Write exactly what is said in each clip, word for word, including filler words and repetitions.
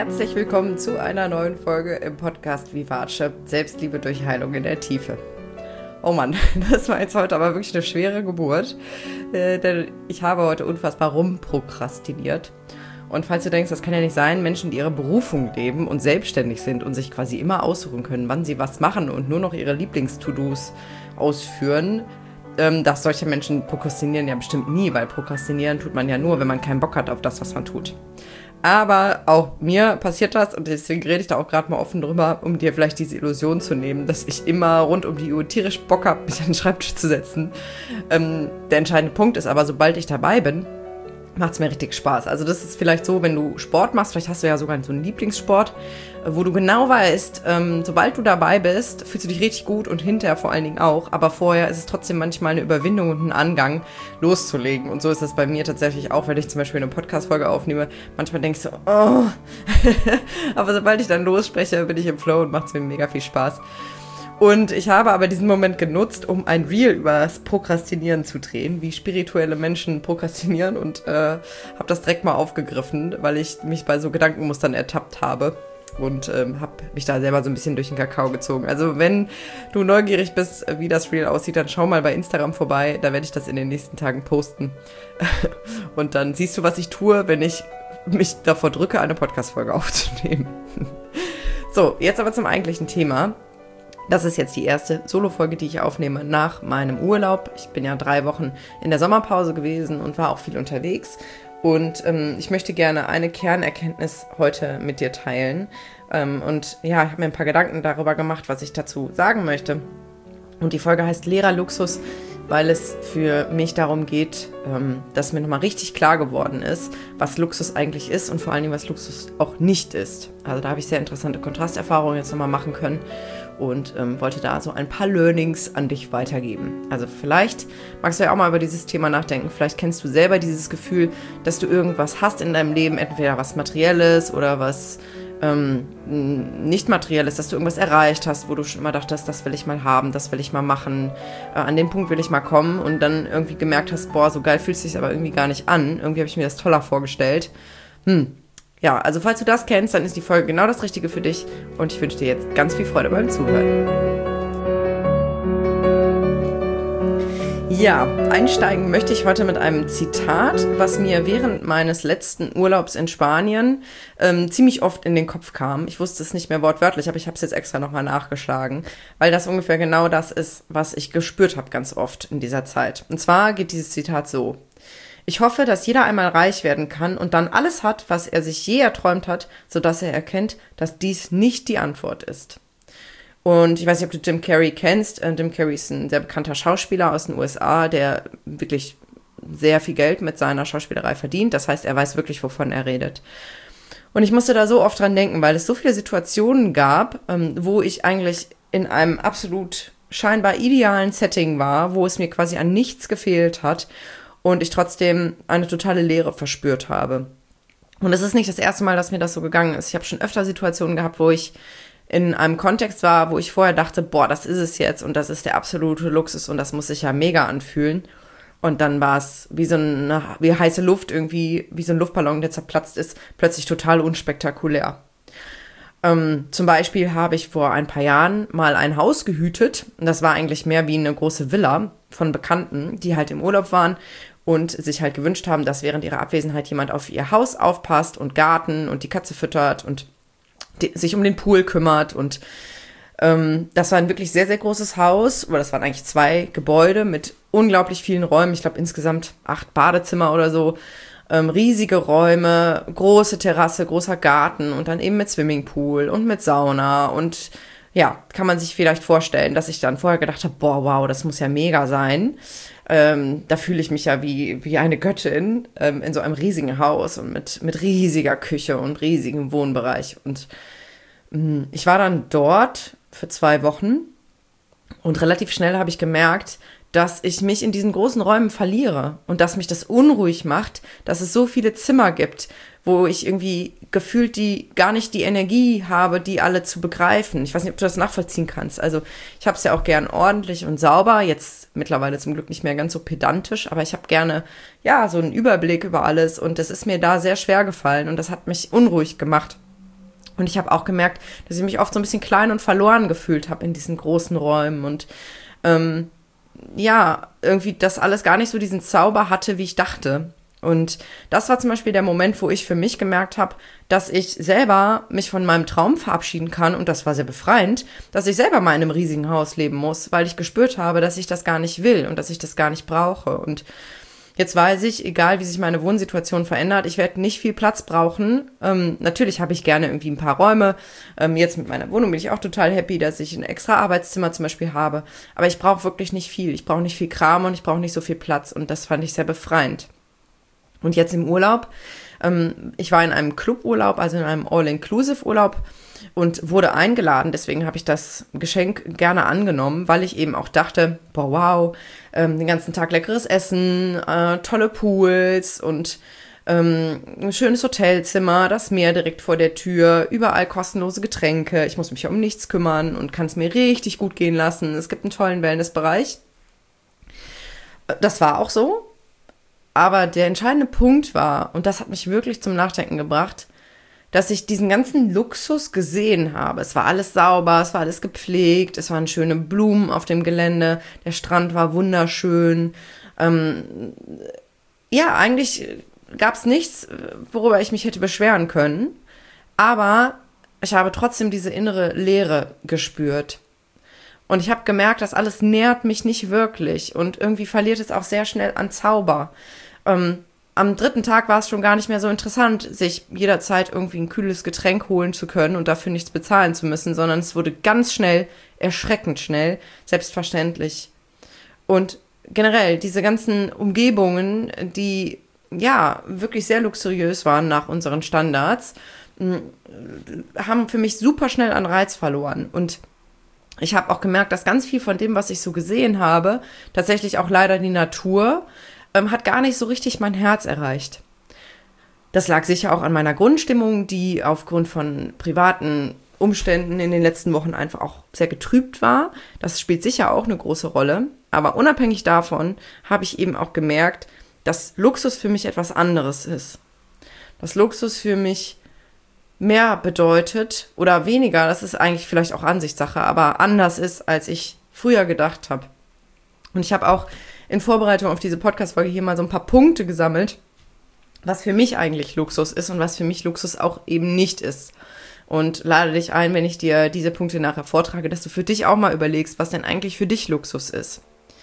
Herzlich willkommen zu einer neuen Folge im Podcast Vivace, Selbstliebe durch Heilung in der Tiefe. Oh Mann, das war jetzt heute aber wirklich eine schwere Geburt, äh, denn ich habe heute unfassbar rumprokrastiniert. Und falls du denkst, das kann ja nicht sein, Menschen, die ihre Berufung leben und selbstständig sind und sich quasi immer aussuchen können, wann sie was machen und nur noch ihre Lieblings-To-Dos ausführen, ähm, dass solche Menschen prokrastinieren ja bestimmt nie, weil prokrastinieren tut man ja nur, wenn man keinen Bock hat auf das, was man tut. Aber auch mir passiert das und deswegen rede ich da auch gerade mal offen drüber, um dir vielleicht diese Illusion zu nehmen, dass ich immer rund um die Uhr tierisch Bock habe, mich an den Schreibtisch zu setzen. Ähm, der entscheidende Punkt ist aber, sobald ich dabei bin, macht es mir richtig Spaß. Also das ist vielleicht so, wenn du Sport machst, vielleicht hast du ja sogar so einen Lieblingssport, wo du genau weißt, ähm, sobald du dabei bist, fühlst du dich richtig gut und hinterher vor allen Dingen auch. Aber vorher ist es trotzdem manchmal eine Überwindung und ein Angang, loszulegen. Und so ist das bei mir tatsächlich auch, wenn ich zum Beispiel eine Podcast-Folge aufnehme. Manchmal denkst du, oh. Aber sobald ich dann losspreche, bin ich im Flow und macht es mir mega viel Spaß. Und ich habe aber diesen Moment genutzt, um ein Reel über das Prokrastinieren zu drehen, wie spirituelle Menschen prokrastinieren und äh, habe das direkt mal aufgegriffen, weil ich mich bei so Gedankenmustern ertappt habe und ähm, habe mich da selber so ein bisschen durch den Kakao gezogen. Also wenn du neugierig bist, wie das Reel aussieht, dann schau mal bei Instagram vorbei, da werde ich das in den nächsten Tagen posten. Und dann siehst du, was ich tue, wenn ich mich davor drücke, eine Podcast-Folge aufzunehmen. So, jetzt aber zum eigentlichen Thema. Das ist jetzt die erste Solo-Folge, die ich aufnehme nach meinem Urlaub. Ich bin ja drei Wochen in der Sommerpause gewesen und war auch viel unterwegs. Und ähm, ich möchte gerne eine Kernerkenntnis heute mit dir teilen. Ähm, und ja, ich habe mir ein paar Gedanken darüber gemacht, was ich dazu sagen möchte. Und die Folge heißt Lehrerluxus, weil es für mich darum geht, ähm, dass mir nochmal richtig klar geworden ist, was Luxus eigentlich ist und vor allen Dingen, was Luxus auch nicht ist. Also da habe ich sehr interessante Kontrasterfahrungen jetzt nochmal machen können. Und ähm, wollte da so ein paar Learnings an dich weitergeben. Also vielleicht magst du ja auch mal über dieses Thema nachdenken. Vielleicht kennst du selber dieses Gefühl, dass du irgendwas hast in deinem Leben, entweder was Materielles oder was ähm, nicht Materielles, dass du irgendwas erreicht hast, wo du schon immer dachtest, das will ich mal haben, das will ich mal machen, äh, an den Punkt will ich mal kommen und dann irgendwie gemerkt hast, boah, so geil fühlt es sich aber irgendwie gar nicht an. Irgendwie habe ich mir das toller vorgestellt. Hm. Ja, also falls du das kennst, dann ist die Folge genau das Richtige für dich und ich wünsche dir jetzt ganz viel Freude beim Zuhören. Ja, einsteigen möchte ich heute mit einem Zitat, was mir während meines letzten Urlaubs in Spanien ähm, ziemlich oft in den Kopf kam. Ich wusste es nicht mehr wortwörtlich, aber ich habe es jetzt extra nochmal nachgeschlagen, weil das ungefähr genau das ist, was ich gespürt habe ganz oft in dieser Zeit. Und zwar geht dieses Zitat so: Ich hoffe, dass jeder einmal reich werden kann und dann alles hat, was er sich je erträumt hat, sodass er erkennt, dass dies nicht die Antwort ist. Und ich weiß nicht, ob du Jim Carrey kennst. Jim Carrey ist ein sehr bekannter Schauspieler aus den U S A, der wirklich sehr viel Geld mit seiner Schauspielerei verdient. Das heißt, er weiß wirklich, wovon er redet. Und ich musste da so oft dran denken, weil es so viele Situationen gab, wo ich eigentlich in einem absolut scheinbar idealen Setting war, wo es mir quasi an nichts gefehlt hat und ich trotzdem eine totale Leere verspürt habe. Und es ist nicht das erste Mal, dass mir das so gegangen ist. Ich habe schon öfter Situationen gehabt, wo ich in einem Kontext war, wo ich vorher dachte, boah, das ist es jetzt und das ist der absolute Luxus und das muss sich ja mega anfühlen. Und dann war es wie so eine wie heiße Luft, irgendwie wie so ein Luftballon, der zerplatzt ist, plötzlich total unspektakulär. Ähm, zum Beispiel habe ich vor ein paar Jahren mal ein Haus gehütet. Und das war eigentlich mehr wie eine große Villa von Bekannten, die halt im Urlaub waren und sich halt gewünscht haben, dass während ihrer Abwesenheit jemand auf ihr Haus aufpasst und Garten und die Katze füttert und die, sich um den Pool kümmert. Und ähm, das war ein wirklich sehr, sehr großes Haus. Oder das waren eigentlich zwei Gebäude mit unglaublich vielen Räumen. Ich glaube insgesamt acht Badezimmer oder so. Ähm, riesige Räume, große Terrasse, großer Garten und dann eben mit Swimmingpool und mit Sauna. Und ja, kann man sich vielleicht vorstellen, dass ich dann vorher gedacht habe, boah, wow, das muss ja mega sein. Ähm, da fühle ich mich ja wie, wie eine Göttin ähm, in so einem riesigen Haus und mit, mit riesiger Küche und riesigem Wohnbereich. Und mh, ich war dann dort für zwei Wochen und relativ schnell habe ich gemerkt, dass ich mich in diesen großen Räumen verliere und dass mich das unruhig macht, dass es so viele Zimmer gibt, wo ich irgendwie gefühlt die gar nicht die Energie habe, die alle zu begreifen. Ich weiß nicht, ob du das nachvollziehen kannst. Also ich habe es ja auch gern ordentlich und sauber, jetzt mittlerweile zum Glück nicht mehr ganz so pedantisch, aber ich habe gerne ja so einen Überblick über alles und das ist mir da sehr schwer gefallen und das hat mich unruhig gemacht. Und ich habe auch gemerkt, dass ich mich oft so ein bisschen klein und verloren gefühlt habe in diesen großen Räumen und ähm, ja, irgendwie das alles gar nicht so diesen Zauber hatte, wie ich dachte. Und das war zum Beispiel der Moment, wo ich für mich gemerkt habe, dass ich selber mich von meinem Traum verabschieden kann, und das war sehr befreiend, dass ich selber mal in einem riesigen Haus leben muss, weil ich gespürt habe, dass ich das gar nicht will und dass ich das gar nicht brauche. Und jetzt weiß ich, egal wie sich meine Wohnsituation verändert, ich werde nicht viel Platz brauchen. Ähm, natürlich habe ich gerne irgendwie ein paar Räume. Ähm, jetzt mit meiner Wohnung bin ich auch total happy, dass ich ein extra Arbeitszimmer zum Beispiel habe. Aber ich brauche wirklich nicht viel. Ich brauche nicht viel Kram und ich brauche nicht so viel Platz. Und das fand ich sehr befreiend. Und jetzt im Urlaub, ähm, ich war in einem Cluburlaub, also in einem All-Inclusive-Urlaub und wurde eingeladen. Deswegen habe ich das Geschenk gerne angenommen, weil ich eben auch dachte, boah, wow, ähm, den ganzen Tag leckeres Essen, äh, tolle Pools und ähm, ein schönes Hotelzimmer, das Meer direkt vor der Tür, überall kostenlose Getränke. Ich muss mich ja um nichts kümmern und kann es mir richtig gut gehen lassen. Es gibt einen tollen Wellnessbereich. Das war auch so. Aber der entscheidende Punkt war, und das hat mich wirklich zum Nachdenken gebracht, dass ich diesen ganzen Luxus gesehen habe. Es war alles sauber, es war alles gepflegt, es waren schöne Blumen auf dem Gelände, der Strand war wunderschön. Ähm, ja, eigentlich gab es nichts, worüber ich mich hätte beschweren können. Aber ich habe trotzdem diese innere Leere gespürt. Und ich habe gemerkt, das alles nährt mich nicht wirklich. Und irgendwie verliert es auch sehr schnell an Zauber. Ähm, am dritten Tag war es schon gar nicht mehr so interessant, sich jederzeit irgendwie ein kühles Getränk holen zu können und dafür nichts bezahlen zu müssen, sondern es wurde ganz schnell, erschreckend schnell, selbstverständlich. Und generell diese ganzen Umgebungen, die ja wirklich sehr luxuriös waren nach unseren Standards, haben für mich super schnell an Reiz verloren. Und ich habe auch gemerkt, dass ganz viel von dem, was ich so gesehen habe, tatsächlich auch leider die Natur, ähm, hat gar nicht so richtig mein Herz erreicht. Das lag sicher auch an meiner Grundstimmung, die aufgrund von privaten Umständen in den letzten Wochen einfach auch sehr getrübt war. Das spielt sicher auch eine große Rolle. Aber unabhängig davon habe ich eben auch gemerkt, dass Luxus für mich etwas anderes ist. Dass Luxus für mich mehr bedeutet oder weniger, das ist eigentlich vielleicht auch Ansichtssache, aber anders ist, als ich früher gedacht habe. Und ich habe auch in Vorbereitung auf diese Podcast-Folge hier mal so ein paar Punkte gesammelt, was für mich eigentlich Luxus ist und was für mich Luxus auch eben nicht ist. Und lade dich ein, wenn ich dir diese Punkte nachher vortrage, dass du für dich auch mal überlegst, was denn eigentlich für dich Luxus ist.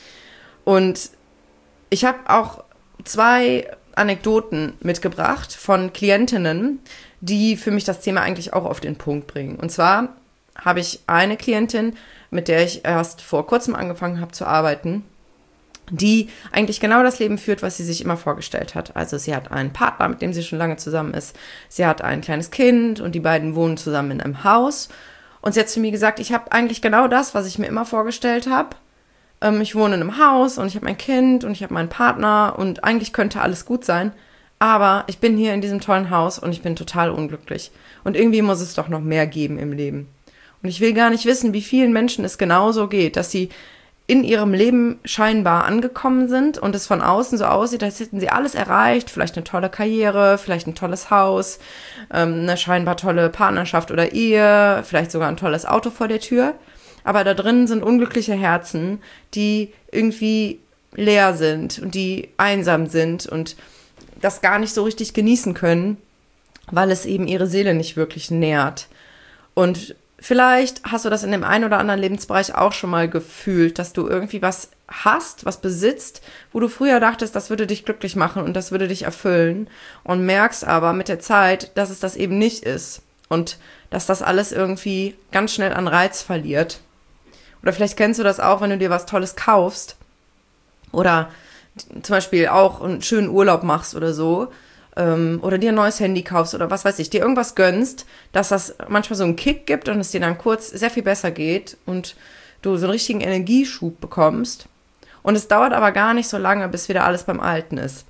Und ich habe auch zwei Anekdoten mitgebracht von Klientinnen, die für mich das Thema eigentlich auch auf den Punkt bringen. Und zwar habe ich eine Klientin, mit der ich erst vor kurzem angefangen habe zu arbeiten, die eigentlich genau das Leben führt, was sie sich immer vorgestellt hat. Also sie hat einen Partner, mit dem sie schon lange zusammen ist. Sie hat ein kleines Kind und die beiden wohnen zusammen in einem Haus. Und sie hat zu mir gesagt, ich habe eigentlich genau das, was ich mir immer vorgestellt habe. Ähm, ich wohne in einem Haus und ich habe mein Kind und ich habe meinen Partner und eigentlich könnte alles gut sein. Aber ich bin hier in diesem tollen Haus und ich bin total unglücklich. Und irgendwie muss es doch noch mehr geben im Leben. Und ich will gar nicht wissen, wie vielen Menschen es genauso geht, dass sie in ihrem Leben scheinbar angekommen sind und es von außen so aussieht, als hätten sie alles erreicht, vielleicht eine tolle Karriere, vielleicht ein tolles Haus, ähm, eine scheinbar tolle Partnerschaft oder Ehe, vielleicht sogar ein tolles Auto vor der Tür. Aber da drin sind unglückliche Herzen, die irgendwie leer sind und die einsam sind und das gar nicht so richtig genießen können, weil es eben ihre Seele nicht wirklich nährt. Und vielleicht hast du das in dem einen oder anderen Lebensbereich auch schon mal gefühlt, dass du irgendwie was hast, was besitzt, wo du früher dachtest, das würde dich glücklich machen und das würde dich erfüllen und merkst aber mit der Zeit, dass es das eben nicht ist und dass das alles irgendwie ganz schnell an Reiz verliert. Oder vielleicht kennst du das auch, wenn du dir was Tolles kaufst oder zum Beispiel auch einen schönen Urlaub machst oder so, ähm, oder dir ein neues Handy kaufst oder was weiß ich, dir irgendwas gönnst, dass das manchmal so einen Kick gibt und es dir dann kurz sehr viel besser geht und du so einen richtigen Energieschub bekommst. Und es dauert aber gar nicht so lange, bis wieder alles beim Alten ist.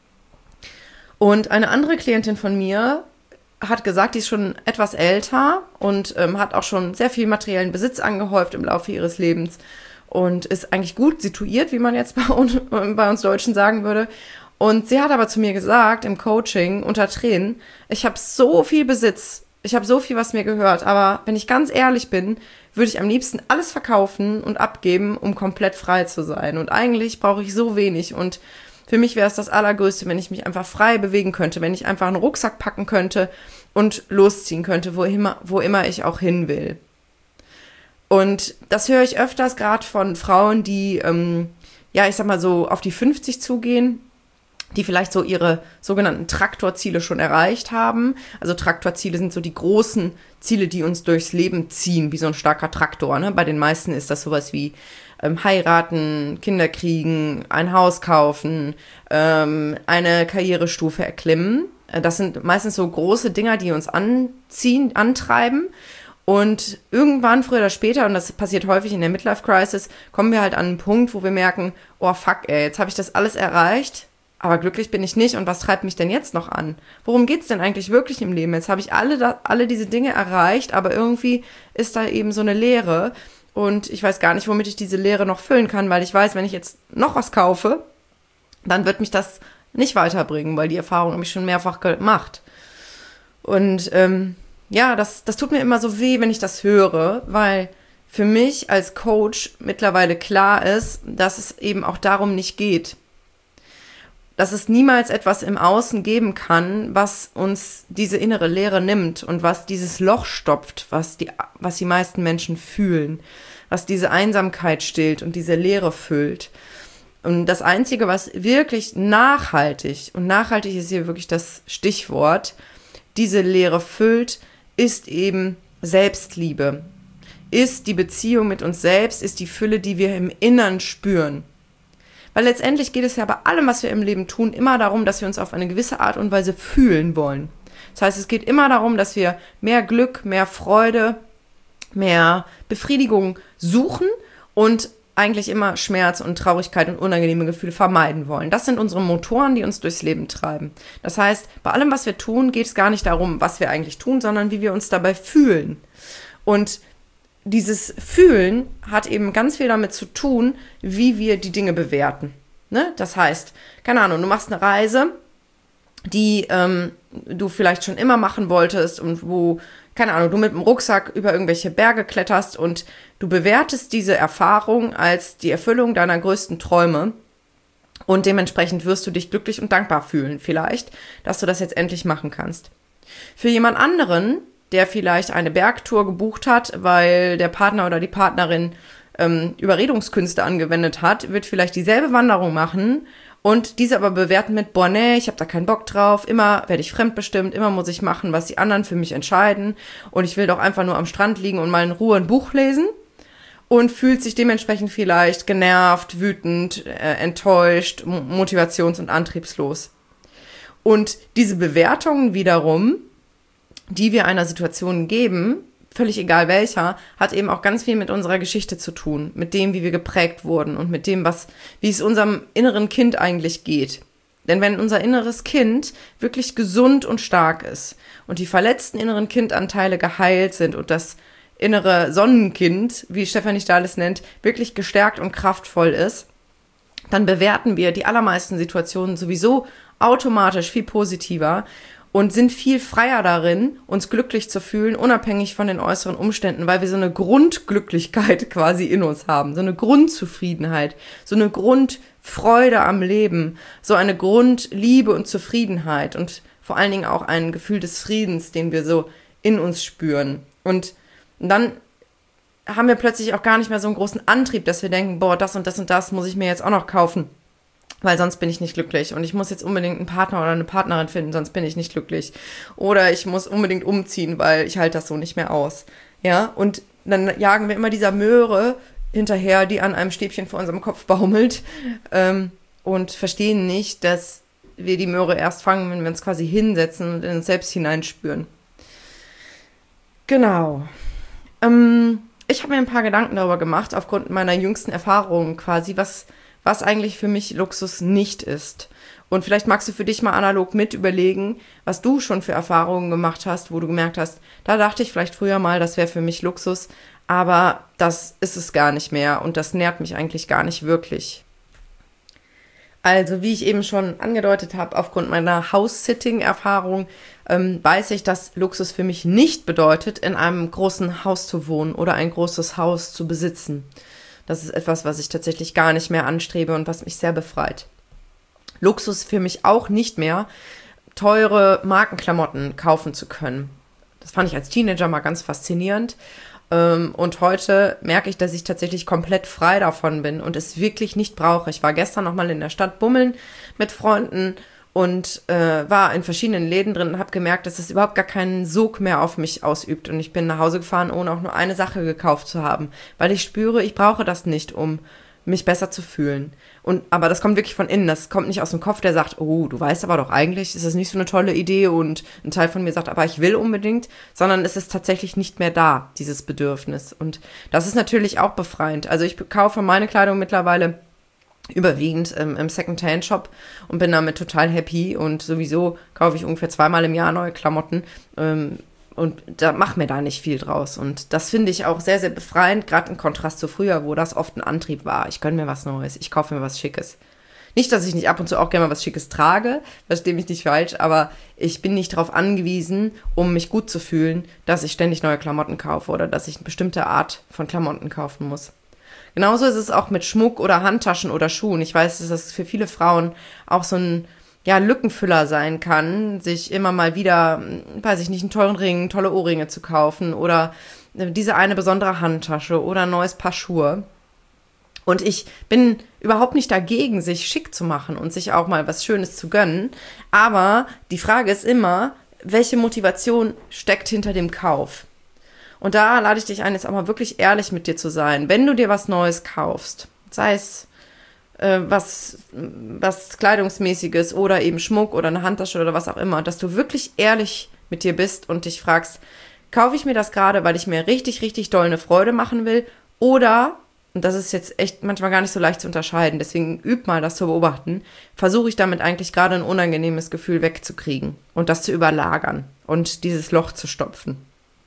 Und eine andere Klientin von mir hat gesagt, die ist schon etwas älter und ähm, hat auch schon sehr viel materiellen Besitz angehäuft im Laufe ihres Lebens und ist eigentlich gut situiert, wie man jetzt bei uns, bei uns Deutschen sagen würde. Und sie hat aber zu mir gesagt, im Coaching unter Tränen, ich habe so viel Besitz ich habe so viel, was mir gehört, aber wenn ich ganz ehrlich bin, würde ich am liebsten alles verkaufen und abgeben, um komplett frei zu sein. Und eigentlich brauche ich so wenig. Und für mich wäre es das Allergrößte, wenn ich mich einfach frei bewegen könnte, wenn ich einfach einen Rucksack packen könnte und losziehen könnte, wo immer, wo immer ich auch hin will. Und das höre ich öfters gerade von Frauen, die, ähm, ja, ich sag mal so auf die fünfzig zugehen, die vielleicht so ihre sogenannten Traktorziele schon erreicht haben. Also Traktorziele sind so die großen Ziele, die uns durchs Leben ziehen, wie so ein starker Traktor. Ne? Bei den meisten ist das sowas wie ähm, heiraten, Kinder kriegen, ein Haus kaufen, ähm, eine Karrierestufe erklimmen. Das sind meistens so große Dinger, die uns anziehen, antreiben. Und irgendwann, früher oder später, und das passiert häufig in der Midlife-Crisis, kommen wir halt an einen Punkt, wo wir merken, oh fuck ey, jetzt habe ich das alles erreicht, aber glücklich bin ich nicht und was treibt mich denn jetzt noch an? Worum geht's denn eigentlich wirklich im Leben? Jetzt habe ich alle, da, alle diese Dinge erreicht, aber irgendwie ist da eben so eine Leere und ich weiß gar nicht, womit ich diese Leere noch füllen kann, weil ich weiß, wenn ich jetzt noch was kaufe, dann wird mich das nicht weiterbringen, weil die Erfahrung habe ich schon mehrfach gemacht. Und ähm, ja, das, das tut mir immer so weh, wenn ich das höre, weil für mich als Coach mittlerweile klar ist, dass es eben auch darum nicht geht. Dass es niemals etwas im Außen geben kann, was uns diese innere Leere nimmt und was dieses Loch stopft, was die, was die meisten Menschen fühlen, was diese Einsamkeit stillt und diese Leere füllt. Und das Einzige, was wirklich nachhaltig, und nachhaltig ist hier wirklich das Stichwort, diese Leere füllt, ist eben Selbstliebe, ist die Beziehung mit uns selbst, ist die Fülle, die wir im Innern spüren. Weil letztendlich geht es ja bei allem, was wir im Leben tun, immer darum, dass wir uns auf eine gewisse Art und Weise fühlen wollen. Das heißt, es geht immer darum, dass wir mehr Glück, mehr Freude, mehr Befriedigung suchen und eigentlich immer Schmerz und Traurigkeit und unangenehme Gefühle vermeiden wollen. Das sind unsere Motoren, die uns durchs Leben treiben. Das heißt, bei allem, was wir tun, geht es gar nicht darum, was wir eigentlich tun, sondern wie wir uns dabei fühlen. Und dieses Fühlen hat eben ganz viel damit zu tun, wie wir die Dinge bewerten. Ne? Das heißt, keine Ahnung, du machst eine Reise, die ähm, du vielleicht schon immer machen wolltest und wo, keine Ahnung, du mit dem Rucksack über irgendwelche Berge kletterst und du bewertest diese Erfahrung als die Erfüllung deiner größten Träume und dementsprechend wirst du dich glücklich und dankbar fühlen vielleicht, dass du das jetzt endlich machen kannst. Für jemand anderen, der vielleicht eine Bergtour gebucht hat, weil der Partner oder die Partnerin ähm, Überredungskünste angewendet hat, wird vielleicht dieselbe Wanderung machen und diese aber bewerten mit, boah, nee, ich habe da keinen Bock drauf, immer werde ich fremdbestimmt, immer muss ich machen, was die anderen für mich entscheiden und ich will doch einfach nur am Strand liegen und mal in Ruhe ein Buch lesen und fühlt sich dementsprechend vielleicht genervt, wütend, äh, enttäuscht, motivations- und antriebslos. Und diese Bewertungen wiederum, die wir einer Situation geben, völlig egal welcher, hat eben auch ganz viel mit unserer Geschichte zu tun, mit dem, wie wir geprägt wurden und mit dem, was, wie es unserem inneren Kind eigentlich geht. Denn wenn unser inneres Kind wirklich gesund und stark ist und die verletzten inneren Kindanteile geheilt sind und das innere Sonnenkind, wie Stefanie Stahl es nennt, wirklich gestärkt und kraftvoll ist, dann bewerten wir die allermeisten Situationen sowieso automatisch viel positiver und sind viel freier darin, uns glücklich zu fühlen, unabhängig von den äußeren Umständen, weil wir so eine Grundglücklichkeit quasi in uns haben, so eine Grundzufriedenheit, so eine Grundfreude am Leben, so eine Grundliebe und Zufriedenheit und vor allen Dingen auch ein Gefühl des Friedens, den wir so in uns spüren. Und dann haben wir plötzlich auch gar nicht mehr so einen großen Antrieb, dass wir denken, boah, das und das und das muss ich mir jetzt auch noch kaufen, weil sonst bin ich nicht glücklich und ich muss jetzt unbedingt einen Partner oder eine Partnerin finden, sonst bin ich nicht glücklich. Oder ich muss unbedingt umziehen, weil ich halte das so nicht mehr aus. Ja, und dann jagen wir immer dieser Möhre hinterher, die an einem Stäbchen vor unserem Kopf baumelt ähm, und verstehen nicht, dass wir die Möhre erst fangen, wenn wir uns quasi hinsetzen und in uns selbst hineinspüren. Genau. Ähm, ich habe mir ein paar Gedanken darüber gemacht, aufgrund meiner jüngsten Erfahrungen quasi, was was eigentlich für mich Luxus nicht ist. Und vielleicht magst du für dich mal analog mit überlegen, was du schon für Erfahrungen gemacht hast, wo du gemerkt hast, da dachte ich vielleicht früher mal, das wäre für mich Luxus, aber das ist es gar nicht mehr und das nährt mich eigentlich gar nicht wirklich. Also, wie ich eben schon angedeutet habe, aufgrund meiner House-Sitting-Erfahrung ähm, weiß ich, dass Luxus für mich nicht bedeutet, in einem großen Haus zu wohnen oder ein großes Haus zu besitzen. Das ist etwas, was ich tatsächlich gar nicht mehr anstrebe und was mich sehr befreit. Luxus für mich auch nicht mehr, teure Markenklamotten kaufen zu können. Das fand ich als Teenager mal ganz faszinierend. Und heute merke ich, dass ich tatsächlich komplett frei davon bin und es wirklich nicht brauche. Ich war gestern noch mal in der Stadt bummeln mit Freunden und äh, war in verschiedenen Läden drin und habe gemerkt, dass es überhaupt gar keinen Sog mehr auf mich ausübt. Und ich bin nach Hause gefahren, ohne auch nur eine Sache gekauft zu haben, weil ich spüre, ich brauche das nicht, um mich besser zu fühlen. Und aber das kommt wirklich von innen, das kommt nicht aus dem Kopf, der sagt, oh, du weißt aber doch eigentlich, ist das nicht so eine tolle Idee und ein Teil von mir sagt, aber ich will unbedingt, sondern es ist tatsächlich nicht mehr da, dieses Bedürfnis. Und das ist natürlich auch befreiend. Also ich kaufe meine Kleidung mittlerweile überwiegend ähm, im Second-Hand-Shop und bin damit total happy und sowieso kaufe ich ungefähr zweimal im Jahr neue Klamotten, ähm, und da mach mir da nicht viel draus. Und das finde ich auch sehr, sehr befreiend, gerade im Kontrast zu früher, wo das oft ein Antrieb war. Ich gönne mir was Neues, ich kaufe mir was Schickes. Nicht, dass ich nicht ab und zu auch gerne mal was Schickes trage, verstehe mich nicht falsch, aber ich bin nicht darauf angewiesen, um mich gut zu fühlen, dass ich ständig neue Klamotten kaufe oder dass ich eine bestimmte Art von Klamotten kaufen muss. Genauso ist es auch mit Schmuck oder Handtaschen oder Schuhen. Ich weiß, dass das für viele Frauen auch so ein ja, Lückenfüller sein kann, sich immer mal wieder, weiß ich nicht, einen teuren Ring, tolle Ohrringe zu kaufen oder diese eine besondere Handtasche oder ein neues Paar Schuhe. Und ich bin überhaupt nicht dagegen, sich schick zu machen und sich auch mal was Schönes zu gönnen. Aber die Frage ist immer, welche Motivation steckt hinter dem Kauf? Und da lade ich dich ein, jetzt auch mal wirklich ehrlich mit dir zu sein. Wenn du dir was Neues kaufst, sei es was, was Kleidungsmäßiges oder eben Schmuck oder eine Handtasche oder was auch immer, dass du wirklich ehrlich mit dir bist und dich fragst, kaufe ich mir das gerade, weil ich mir richtig, richtig doll eine Freude machen will oder, und das ist jetzt echt manchmal gar nicht so leicht zu unterscheiden, deswegen üb mal das zu beobachten, versuche ich damit eigentlich gerade ein unangenehmes Gefühl wegzukriegen und das zu überlagern und dieses Loch zu stopfen.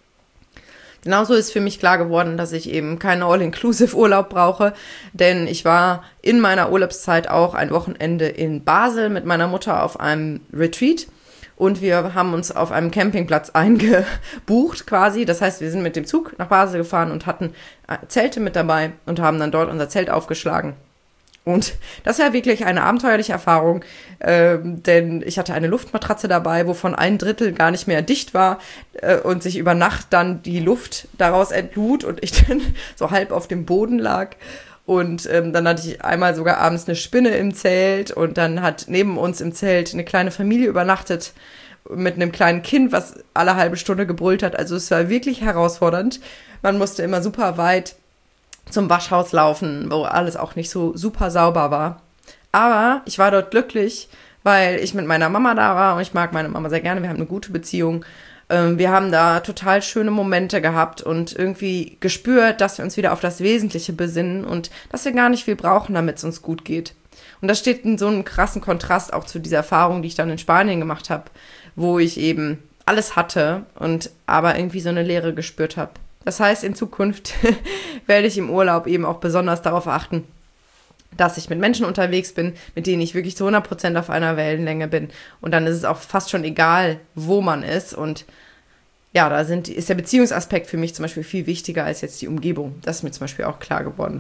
Genauso ist für mich klar geworden, dass ich eben keinen All-Inclusive-Urlaub brauche, denn ich war in meiner Urlaubszeit auch ein Wochenende in Basel mit meiner Mutter auf einem Retreat und wir haben uns auf einem Campingplatz eingebucht quasi. Das heißt, wir sind mit dem Zug nach Basel gefahren und hatten Zelte mit dabei und haben dann dort unser Zelt aufgeschlagen. Und das war wirklich eine abenteuerliche Erfahrung, äh, denn ich hatte eine Luftmatratze dabei, wovon ein Drittel gar nicht mehr dicht war äh, und sich über Nacht dann die Luft daraus entlud und ich dann so halb auf dem Boden lag. Und ähm, dann hatte ich einmal sogar abends eine Spinne im Zelt und dann hat neben uns im Zelt eine kleine Familie übernachtet mit einem kleinen Kind, was alle halbe Stunde gebrüllt hat. Also es war wirklich herausfordernd. Man musste immer super weit zum Waschhaus laufen, wo alles auch nicht so super sauber war. Aber ich war dort glücklich, weil ich mit meiner Mama da war und ich mag meine Mama sehr gerne. Wir haben eine gute Beziehung. Ähm, wir haben da total schöne Momente gehabt und irgendwie gespürt, dass wir uns wieder auf das Wesentliche besinnen und dass wir gar nicht viel brauchen, damit es uns gut geht. Und das steht in so einem krassen Kontrast auch zu dieser Erfahrung, die ich dann in Spanien gemacht habe, wo ich eben alles hatte und aber irgendwie so eine Leere gespürt habe. Das heißt, in Zukunft werde ich im Urlaub eben auch besonders darauf achten, dass ich mit Menschen unterwegs bin, mit denen ich wirklich zu hundert Prozent auf einer Wellenlänge bin. Und dann ist es auch fast schon egal, wo man ist. Und ja, da sind, ist der Beziehungsaspekt für mich zum Beispiel viel wichtiger als jetzt die Umgebung. Das ist mir zum Beispiel auch klar geworden.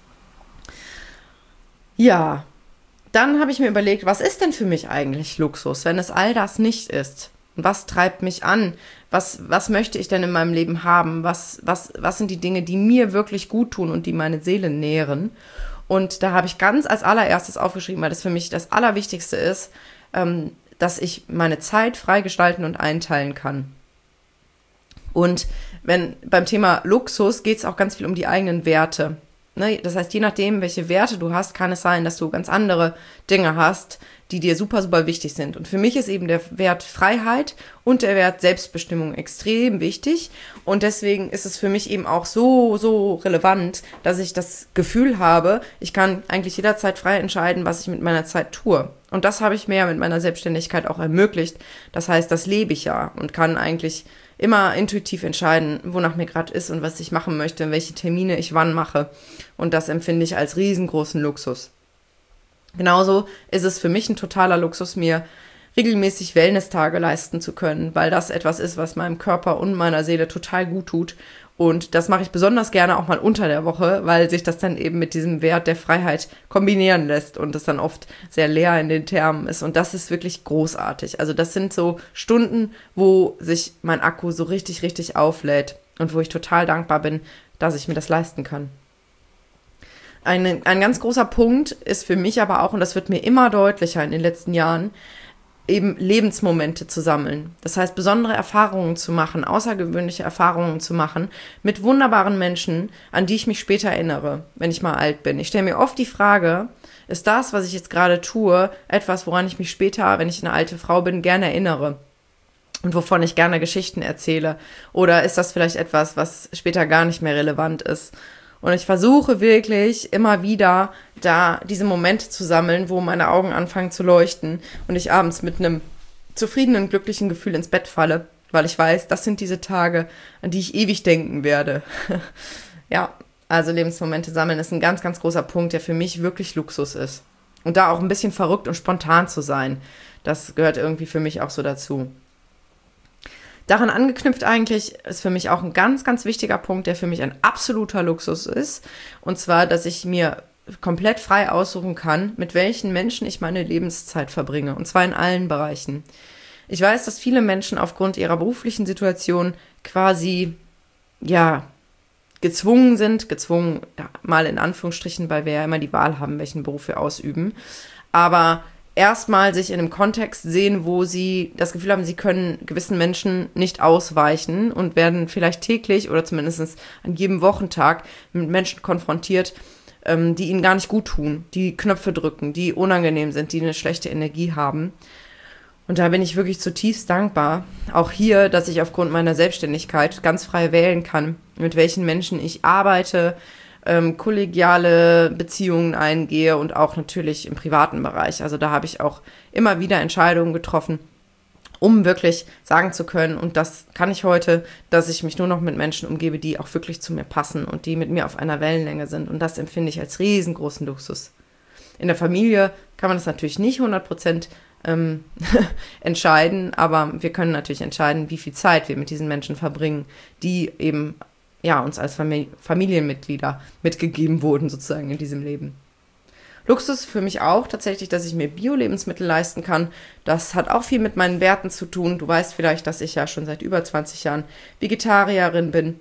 Ja, dann habe ich mir überlegt, was ist denn für mich eigentlich Luxus, wenn es all das nicht ist? Was treibt mich an? Was, was möchte ich denn in meinem Leben haben? Was, was, was sind die Dinge, die mir wirklich gut tun und die meine Seele nähren? Und da habe ich ganz als allererstes aufgeschrieben, weil das für mich das Allerwichtigste ist, ähm, dass ich meine Zeit frei gestalten und einteilen kann. Und wenn beim Thema Luxus geht es auch ganz viel um die eigenen Werte. Ne? Das heißt, je nachdem, welche Werte du hast, kann es sein, dass du ganz andere Dinge hast, die dir super, super wichtig sind. Und für mich ist eben der Wert Freiheit und der Wert Selbstbestimmung extrem wichtig. Und deswegen ist es für mich eben auch so, so relevant, dass ich das Gefühl habe, ich kann eigentlich jederzeit frei entscheiden, was ich mit meiner Zeit tue. Und das habe ich mir ja mit meiner Selbstständigkeit auch ermöglicht. Das heißt, das lebe ich ja und kann eigentlich immer intuitiv entscheiden, wonach mir gerade ist und was ich machen möchte, welche Termine ich wann mache. Und das empfinde ich als riesengroßen Luxus. Genauso ist es für mich ein totaler Luxus, mir regelmäßig Wellness-Tage leisten zu können, weil das etwas ist, was meinem Körper und meiner Seele total gut tut. Und das mache ich besonders gerne auch mal unter der Woche, weil sich das dann eben mit diesem Wert der Freiheit kombinieren lässt und es dann oft sehr leer in den Termen ist. Und das ist wirklich großartig. Also das sind so Stunden, wo sich mein Akku so richtig, richtig auflädt und wo ich total dankbar bin, dass ich mir das leisten kann. Ein, ein ganz großer Punkt ist für mich aber auch, und das wird mir immer deutlicher in den letzten Jahren, eben Lebensmomente zu sammeln. Das heißt, besondere Erfahrungen zu machen, außergewöhnliche Erfahrungen zu machen mit wunderbaren Menschen, an die ich mich später erinnere, wenn ich mal alt bin. Ich stelle mir oft die Frage, ist das, was ich jetzt gerade tue, etwas, woran ich mich später, wenn ich eine alte Frau bin, gerne erinnere? Und wovon ich gerne Geschichten erzähle? Oder ist das vielleicht etwas, was später gar nicht mehr relevant ist? Und ich versuche wirklich immer wieder da diese Momente zu sammeln, wo meine Augen anfangen zu leuchten und ich abends mit einem zufriedenen, glücklichen Gefühl ins Bett falle, weil ich weiß, das sind diese Tage, an die ich ewig denken werde. Ja, also Lebensmomente sammeln ist ein ganz, ganz großer Punkt, der für mich wirklich Luxus ist. Und da auch ein bisschen verrückt und spontan zu sein, das gehört irgendwie für mich auch so dazu. Daran angeknüpft eigentlich ist für mich auch ein ganz, ganz wichtiger Punkt, der für mich ein absoluter Luxus ist. Und zwar, dass ich mir komplett frei aussuchen kann, mit welchen Menschen ich meine Lebenszeit verbringe. Und zwar in allen Bereichen. Ich weiß, dass viele Menschen aufgrund ihrer beruflichen Situation quasi, ja, gezwungen sind, gezwungen ja, mal in Anführungsstrichen, weil wir ja immer die Wahl haben, welchen Beruf wir ausüben. Aber erstmal sich in einem Kontext sehen, wo sie das Gefühl haben, sie können gewissen Menschen nicht ausweichen und werden vielleicht täglich oder zumindest an jedem Wochentag mit Menschen konfrontiert, ähm, die ihnen gar nicht gut tun, die Knöpfe drücken, die unangenehm sind, die eine schlechte Energie haben. Und da bin ich wirklich zutiefst dankbar, auch hier, dass ich aufgrund meiner Selbstständigkeit ganz frei wählen kann, mit welchen Menschen ich arbeite, Ähm, kollegiale Beziehungen eingehe und auch natürlich im privaten Bereich. Also da habe ich auch immer wieder Entscheidungen getroffen, um wirklich sagen zu können, und das kann ich heute, dass ich mich nur noch mit Menschen umgebe, die auch wirklich zu mir passen und die mit mir auf einer Wellenlänge sind. Und das empfinde ich als riesengroßen Luxus. In der Familie kann man das natürlich nicht hundert Prozent ähm, entscheiden, aber wir können natürlich entscheiden, wie viel Zeit wir mit diesen Menschen verbringen, die eben ja, uns als Famili- Familienmitglieder mitgegeben wurden, sozusagen in diesem Leben. Luxus für mich auch tatsächlich, dass ich mir Bio-Lebensmittel leisten kann. Das hat auch viel mit meinen Werten zu tun. Du weißt vielleicht, dass ich ja schon seit über zwanzig Jahren Vegetarierin bin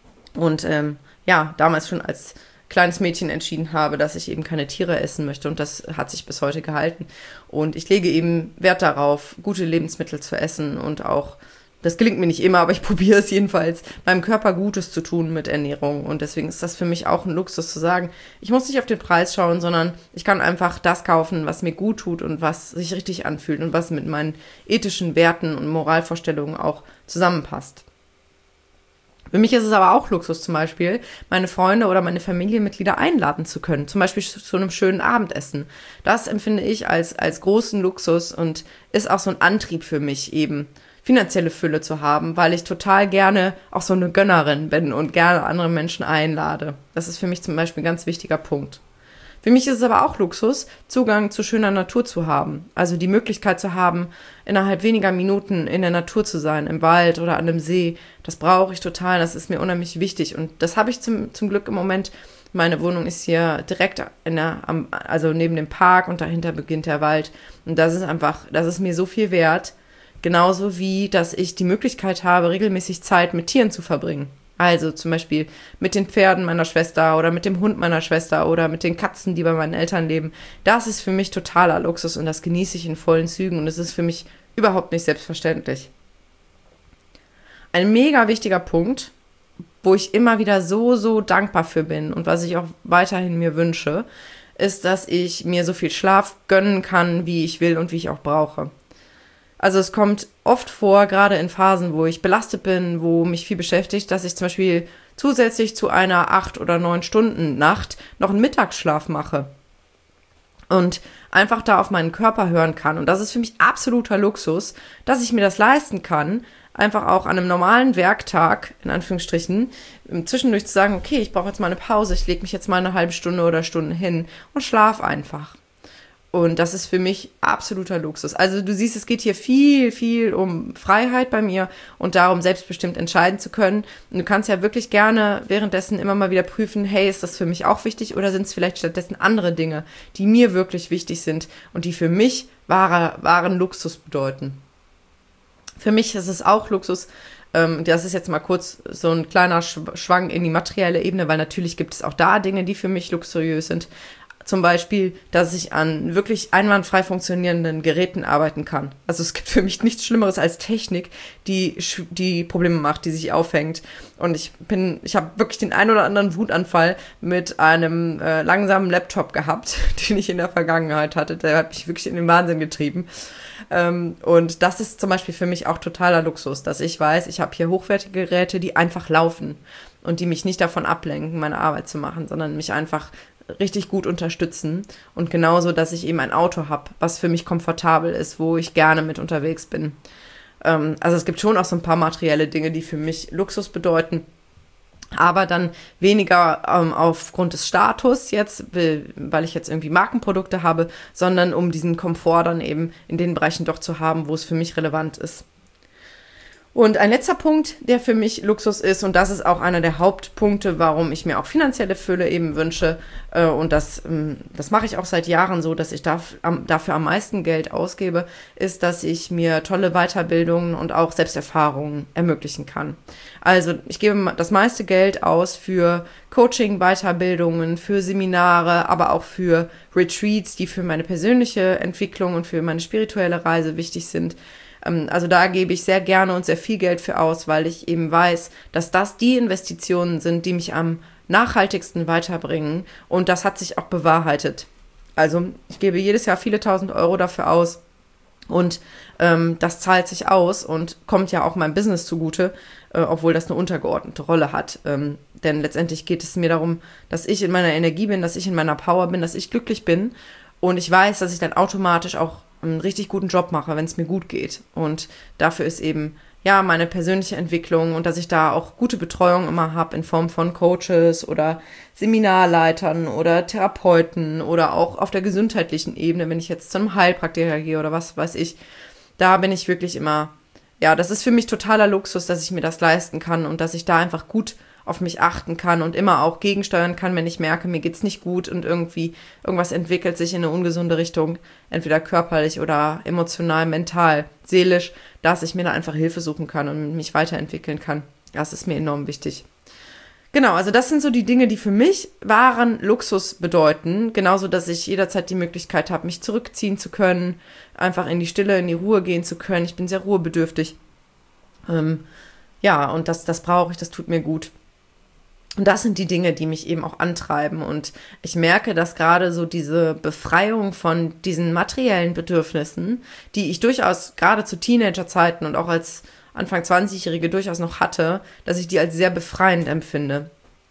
und ähm, ja, damals schon als kleines Mädchen entschieden habe, dass ich eben keine Tiere essen möchte, und das hat sich bis heute gehalten. Und ich lege eben Wert darauf, gute Lebensmittel zu essen und auch, das gelingt mir nicht immer, aber ich probiere es jedenfalls, meinem Körper Gutes zu tun mit Ernährung. Und deswegen ist das für mich auch ein Luxus zu sagen, ich muss nicht auf den Preis schauen, sondern ich kann einfach das kaufen, was mir gut tut und was sich richtig anfühlt und was mit meinen ethischen Werten und Moralvorstellungen auch zusammenpasst. Für mich ist es aber auch Luxus, zum Beispiel meine Freunde oder meine Familienmitglieder einladen zu können, zum Beispiel zu einem schönen Abendessen. Das empfinde ich als, als großen Luxus und ist auch so ein Antrieb für mich, eben finanzielle Fülle zu haben, weil ich total gerne auch so eine Gönnerin bin und gerne andere Menschen einlade. Das ist für mich zum Beispiel ein ganz wichtiger Punkt. Für mich ist es aber auch Luxus, Zugang zu schöner Natur zu haben. Also die Möglichkeit zu haben, innerhalb weniger Minuten in der Natur zu sein, im Wald oder an einem See. Das brauche ich total, das ist mir unheimlich wichtig. Und das habe ich zum, zum Glück im Moment. Meine Wohnung ist hier direkt in der, also neben dem Park, und dahinter beginnt der Wald. Und das ist einfach, das ist mir so viel wert. Genauso wie, dass ich die Möglichkeit habe, regelmäßig Zeit mit Tieren zu verbringen. Also zum Beispiel mit den Pferden meiner Schwester oder mit dem Hund meiner Schwester oder mit den Katzen, die bei meinen Eltern leben. Das ist für mich totaler Luxus und das genieße ich in vollen Zügen und es ist für mich überhaupt nicht selbstverständlich. Ein mega wichtiger Punkt, wo ich immer wieder so, so dankbar für bin und was ich auch weiterhin mir wünsche, ist, dass ich mir so viel Schlaf gönnen kann, wie ich will und wie ich auch brauche. Also es kommt oft vor, gerade in Phasen, wo ich belastet bin, wo mich viel beschäftigt, dass ich zum Beispiel zusätzlich zu einer acht oder neun Stunden Nacht noch einen Mittagsschlaf mache und einfach da auf meinen Körper hören kann. Und das ist für mich absoluter Luxus, dass ich mir das leisten kann, einfach auch an einem normalen Werktag, in Anführungsstrichen, zwischendurch zu sagen, okay, ich brauche jetzt mal eine Pause, ich lege mich jetzt mal eine halbe Stunde oder Stunde hin und schlaf einfach. Und das ist für mich absoluter Luxus. Also du siehst, es geht hier viel, viel um Freiheit bei mir und darum, selbstbestimmt entscheiden zu können. Und du kannst ja wirklich gerne währenddessen immer mal wieder prüfen, hey, ist das für mich auch wichtig oder sind es vielleicht stattdessen andere Dinge, die mir wirklich wichtig sind und die für mich wahre, wahren Luxus bedeuten. Für mich ist es auch Luxus. Ähm, das ist jetzt mal kurz so ein kleiner Schwang in die materielle Ebene, weil natürlich gibt es auch da Dinge, die für mich luxuriös sind. Zum Beispiel, dass ich an wirklich einwandfrei funktionierenden Geräten arbeiten kann. Also es gibt für mich nichts Schlimmeres als Technik, die die Probleme macht, die sich aufhängt. Und ich bin, ich habe wirklich den ein oder anderen Wutanfall mit einem äh, langsamen Laptop gehabt, den ich in der Vergangenheit hatte. Der hat mich wirklich in den Wahnsinn getrieben. Ähm, und das ist zum Beispiel für mich auch totaler Luxus, dass ich weiß, ich habe hier hochwertige Geräte, die einfach laufen und die mich nicht davon ablenken, meine Arbeit zu machen, sondern mich einfach richtig gut unterstützen und genauso, dass ich eben ein Auto habe, was für mich komfortabel ist, wo ich gerne mit unterwegs bin. Ähm, also es gibt schon auch so ein paar materielle Dinge, die für mich Luxus bedeuten, aber dann weniger ähm, aufgrund des Status jetzt, weil ich jetzt irgendwie Markenprodukte habe, sondern um diesen Komfort dann eben in den Bereichen doch zu haben, wo es für mich relevant ist. Und ein letzter Punkt, der für mich Luxus ist, und das ist auch einer der Hauptpunkte, warum ich mir auch finanzielle Fülle eben wünsche, äh, und das, ähm, das mache ich auch seit Jahren so, dass ich darf, am, dafür am meisten Geld ausgebe, ist, dass ich mir tolle Weiterbildungen und auch Selbsterfahrungen ermöglichen kann. Also ich gebe das meiste Geld aus für Coaching, Weiterbildungen, für Seminare, aber auch für Retreats, die für meine persönliche Entwicklung und für meine spirituelle Reise wichtig sind. Also da gebe ich sehr gerne und sehr viel Geld für aus, weil ich eben weiß, dass das die Investitionen sind, die mich am nachhaltigsten weiterbringen. Und das hat sich auch bewahrheitet. Also ich gebe jedes Jahr viele tausend Euro dafür aus. Und ähm, das zahlt sich aus und kommt ja auch meinem Business zugute, äh, obwohl das eine untergeordnete Rolle hat. Ähm, denn letztendlich geht es mir darum, dass ich in meiner Energie bin, dass ich in meiner Power bin, dass ich glücklich bin. Und ich weiß, dass ich dann automatisch auch einen richtig guten Job mache, wenn es mir gut geht. Und dafür ist eben, ja, meine persönliche Entwicklung und dass ich da auch gute Betreuung immer habe in Form von Coaches oder Seminarleitern oder Therapeuten oder auch auf der gesundheitlichen Ebene, wenn ich jetzt zu einem Heilpraktiker gehe oder was weiß ich. Da bin ich wirklich immer, ja, das ist für mich totaler Luxus, dass ich mir das leisten kann und dass ich da einfach gut auf mich achten kann und immer auch gegensteuern kann, wenn ich merke, mir geht's nicht gut und irgendwie irgendwas entwickelt sich in eine ungesunde Richtung, entweder körperlich oder emotional, mental, seelisch, dass ich mir da einfach Hilfe suchen kann und mich weiterentwickeln kann. Das ist mir enorm wichtig. Genau, also das sind so die Dinge, die für mich wahren Luxus bedeuten. Genauso, dass ich jederzeit die Möglichkeit habe, mich zurückziehen zu können, einfach in die Stille, in die Ruhe gehen zu können. Ich bin sehr ruhebedürftig. Ähm, ja, und das, das brauche ich, das tut mir gut. Und das sind die Dinge, die mich eben auch antreiben. Und ich merke, dass gerade so diese Befreiung von diesen materiellen Bedürfnissen, die ich durchaus gerade zu Teenagerzeiten und auch als Anfang zwanzigjährige durchaus noch hatte, dass ich die als sehr befreiend empfinde.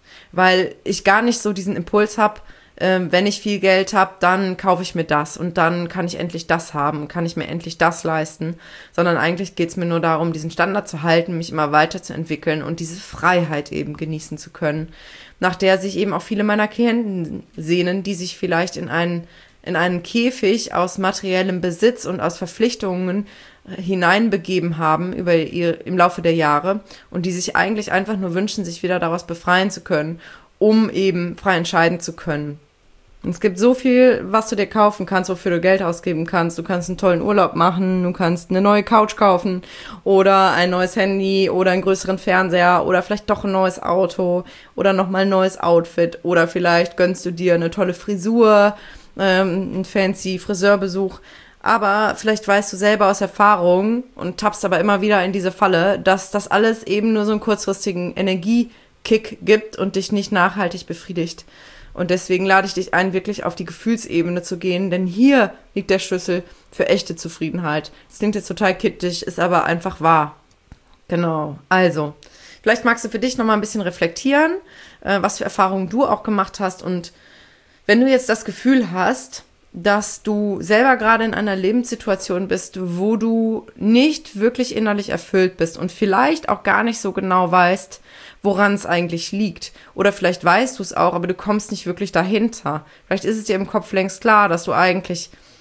Weil ich gar nicht so diesen Impuls habe, äh, wenn ich viel Geld habe, dann kaufe ich mir das und dann kann ich endlich das haben, kann ich mir endlich das leisten, sondern eigentlich geht es mir nur darum, diesen Standard zu halten, mich immer weiterzuentwickeln und diese Freiheit eben genießen zu können, nach der sich eben auch viele meiner Klienten sehnen, die sich vielleicht in einen, in einen Käfig aus materiellem Besitz und aus Verpflichtungen hineinbegeben haben über ihr, im Laufe der Jahre und die sich eigentlich einfach nur wünschen, sich wieder daraus befreien zu können, um eben frei entscheiden zu können. Und es gibt so viel, was du dir kaufen kannst, wofür du Geld ausgeben kannst. Du kannst einen tollen Urlaub machen, du kannst eine neue Couch kaufen oder ein neues Handy oder einen größeren Fernseher oder vielleicht doch ein neues Auto oder nochmal ein neues Outfit oder vielleicht gönnst du dir eine tolle Frisur, ähm, einen fancy Friseurbesuch. Aber vielleicht weißt du selber aus Erfahrung und tappst aber immer wieder in diese Falle, dass das alles eben nur so einen kurzfristigen Energiekick gibt und dich nicht nachhaltig befriedigt. Und deswegen lade ich dich ein, wirklich auf die Gefühlsebene zu gehen, denn hier liegt der Schlüssel für echte Zufriedenheit. Das klingt jetzt total kittig, ist aber einfach wahr. Genau, also, vielleicht magst du für dich nochmal ein bisschen reflektieren, äh, was für Erfahrungen du auch gemacht hast. Und wenn du jetzt das Gefühl hast, dass du selber gerade in einer Lebenssituation bist, wo du nicht wirklich innerlich erfüllt bist und vielleicht auch gar nicht so genau weißt, woran es eigentlich liegt. Oder vielleicht weißt du es auch, aber du kommst nicht wirklich dahinter. Vielleicht ist es dir im Kopf längst klar, dass du eigentlich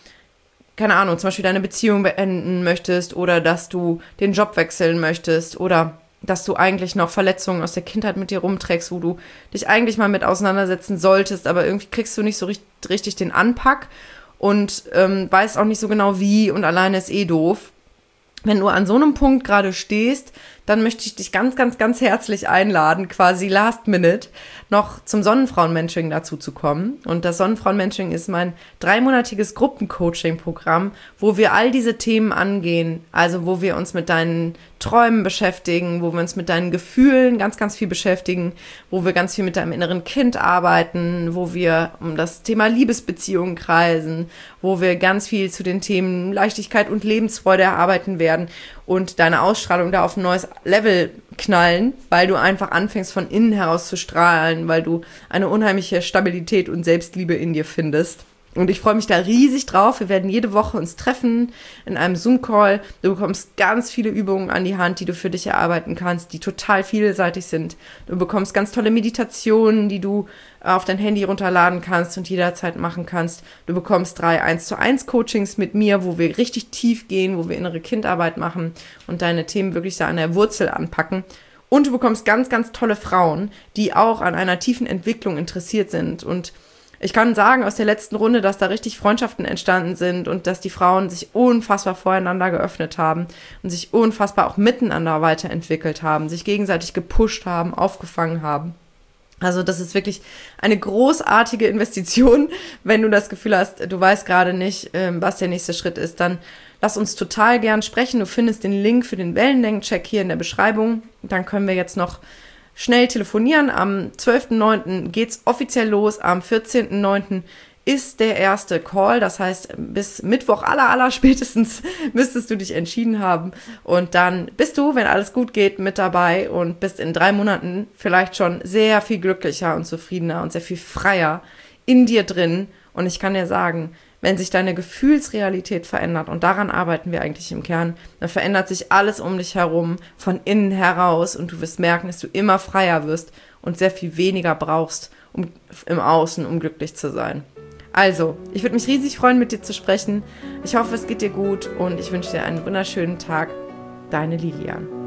keine Ahnung, zum Beispiel deine Beziehung beenden möchtest oder dass du den Job wechseln möchtest oder dass du eigentlich noch Verletzungen aus der Kindheit mit dir rumträgst, wo du dich eigentlich mal mit auseinandersetzen solltest, aber irgendwie kriegst du nicht so richtig, richtig den Anpack und ähm, weißt auch nicht so genau wie und alleine ist eh doof. Wenn du an so einem Punkt gerade stehst, dann möchte ich dich ganz, ganz, ganz herzlich einladen, quasi last minute, noch zum Sonnenfrauen-Mentoring dazu zu kommen. Und das Sonnenfrauen-Mentoring ist mein dreimonatiges Gruppencoaching-Programm, wo wir all diese Themen angehen. Also wo wir uns mit deinen Träumen beschäftigen, wo wir uns mit deinen Gefühlen ganz, ganz viel beschäftigen, wo wir ganz viel mit deinem inneren Kind arbeiten, wo wir um das Thema Liebesbeziehungen kreisen, wo wir ganz viel zu den Themen Leichtigkeit und Lebensfreude erarbeiten werden und deine Ausstrahlung da auf ein neues Level knallen, weil du einfach anfängst von innen heraus zu strahlen, weil du eine unheimliche Stabilität und Selbstliebe in dir findest. Und ich freue mich da riesig drauf. Wir werden jede Woche uns treffen in einem Zoom-Call. Du bekommst ganz viele Übungen an die Hand, die du für dich erarbeiten kannst, die total vielseitig sind. Du bekommst ganz tolle Meditationen, die du auf dein Handy runterladen kannst und jederzeit machen kannst. Du bekommst drei eins zu eins Coachings mit mir, wo wir richtig tief gehen, wo wir innere Kindarbeit machen und deine Themen wirklich da an der Wurzel anpacken. Und du bekommst ganz, ganz tolle Frauen, die auch an einer tiefen Entwicklung interessiert sind. Und ich kann sagen aus der letzten Runde, dass da richtig Freundschaften entstanden sind und dass die Frauen sich unfassbar voreinander geöffnet haben und sich unfassbar auch miteinander weiterentwickelt haben, sich gegenseitig gepusht haben, aufgefangen haben. Also das ist wirklich eine großartige Investition. Wenn du das Gefühl hast, du weißt gerade nicht, was der nächste Schritt ist, dann lass uns total gern sprechen. Du findest den Link für den Wellenlängencheck hier in der Beschreibung. Dann können wir jetzt noch schnell telefonieren. Am zwölften neunten geht's offiziell los. Am vierzehnten neunten ist der erste Call. Das heißt, bis Mittwoch aller, aller spätestens müsstest du dich entschieden haben. Und dann bist du, wenn alles gut geht, mit dabei und bist in drei Monaten vielleicht schon sehr viel glücklicher und zufriedener und sehr viel freier in dir drin. Und ich kann dir sagen, wenn sich deine Gefühlsrealität verändert, und daran arbeiten wir eigentlich im Kern, dann verändert sich alles um dich herum von innen heraus und du wirst merken, dass du immer freier wirst und sehr viel weniger brauchst um, im Außen, um glücklich zu sein. Also, ich würde mich riesig freuen, mit dir zu sprechen. Ich hoffe, es geht dir gut und ich wünsche dir einen wunderschönen Tag. Deine Lilian.